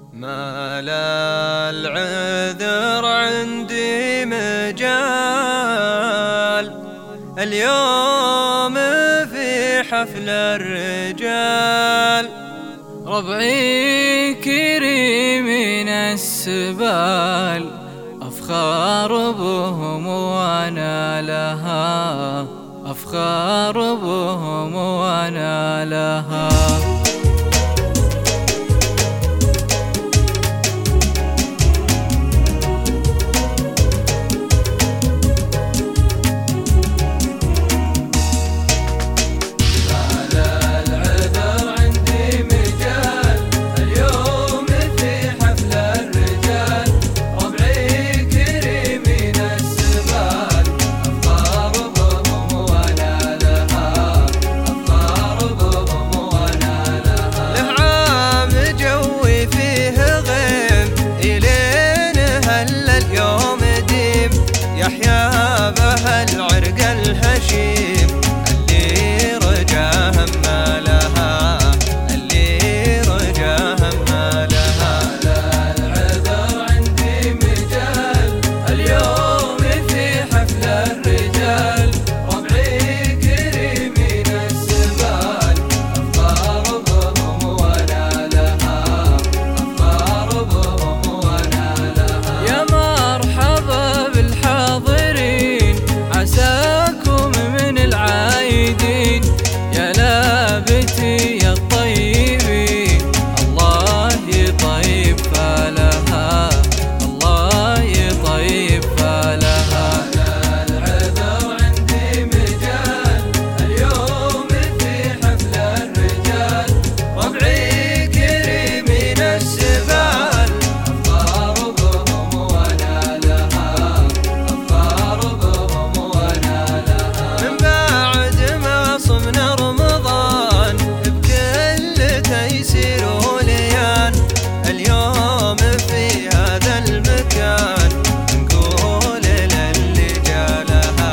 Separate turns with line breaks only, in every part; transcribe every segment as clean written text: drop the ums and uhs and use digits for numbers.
ما لا العذر عندي مجال اليوم في حفل الرجال.
ربعي كريمين السبال أفخار بهم وأنا لها، أفخار بهم وأنا لها.
يحيا بها العرق الهشيم اللي رجا هم لها، اللي رجا هم لها.
لا العذر عندي مجال اليوم في حفل الرجال. ربعي كريمين السبال أفخار بهم وأنا لها، أفخار بهم وأنا لها. يا مرحبا عساكم من العايدين يا لابتي يا الطيبين. الله يطيب فالها، الله يطيب فالها. العذر عندي مجال اليوم في حفل الرجال. ربعي كريمين السبال أفخار بهم وأنا لها، أفخار بهم وأنا لها.
من بعد ما صمنا رمضان بكل تيسير وليان، اليوم في هذا المكان نقول للي جالها،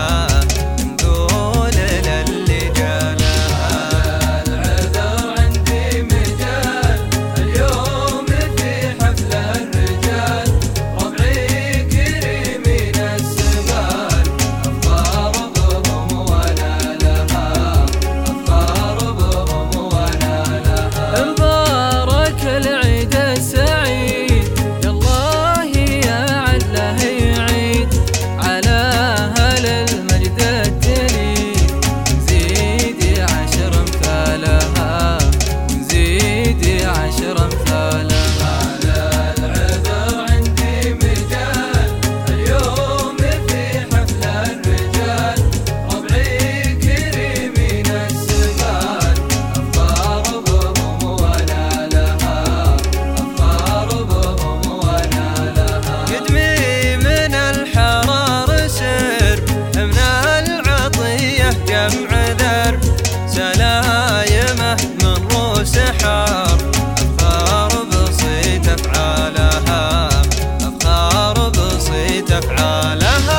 نقول للي جالها.
العذر عندي مجال اليوم في حفل الرجال. ربعي كريمين السبال أفخار بهم وأنا لها، أفخار بهم وأنا لها. مبارك العيد السعيد يالله يا عله يعيد على أهل المجد التليد. نزيد 10 أمثالها، ونزيد 10 أمثالها. العذر عندي مجال اليوم في حفل الرجال. ربعي كريمين السبال أفخار بهم وأنا لها، أفخار بهم وأنا لها.
قدمي من الحرار سر، من العطية جمع ذر، سلايمه من روس حار، أفخار بسيط أفعالها، أفخار بسيط أفعالها.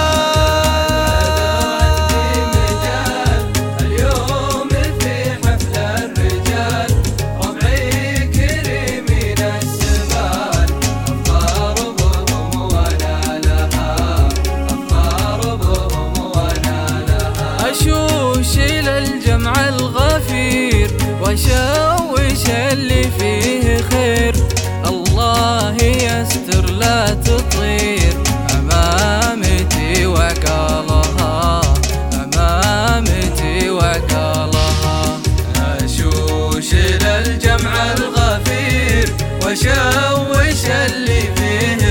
اليوم في حفل الرجال. ربعي كريمين السبال أفخار بهم وأنا لها، أفخار بهم وأنا لها. أشوش للجمع الغفير وشوش اللي فيه خير. الله يستر لا تطير أمامتي وقالها، أمامتي وقالها. أشوش للجمع الغفير وشوش اللي فيه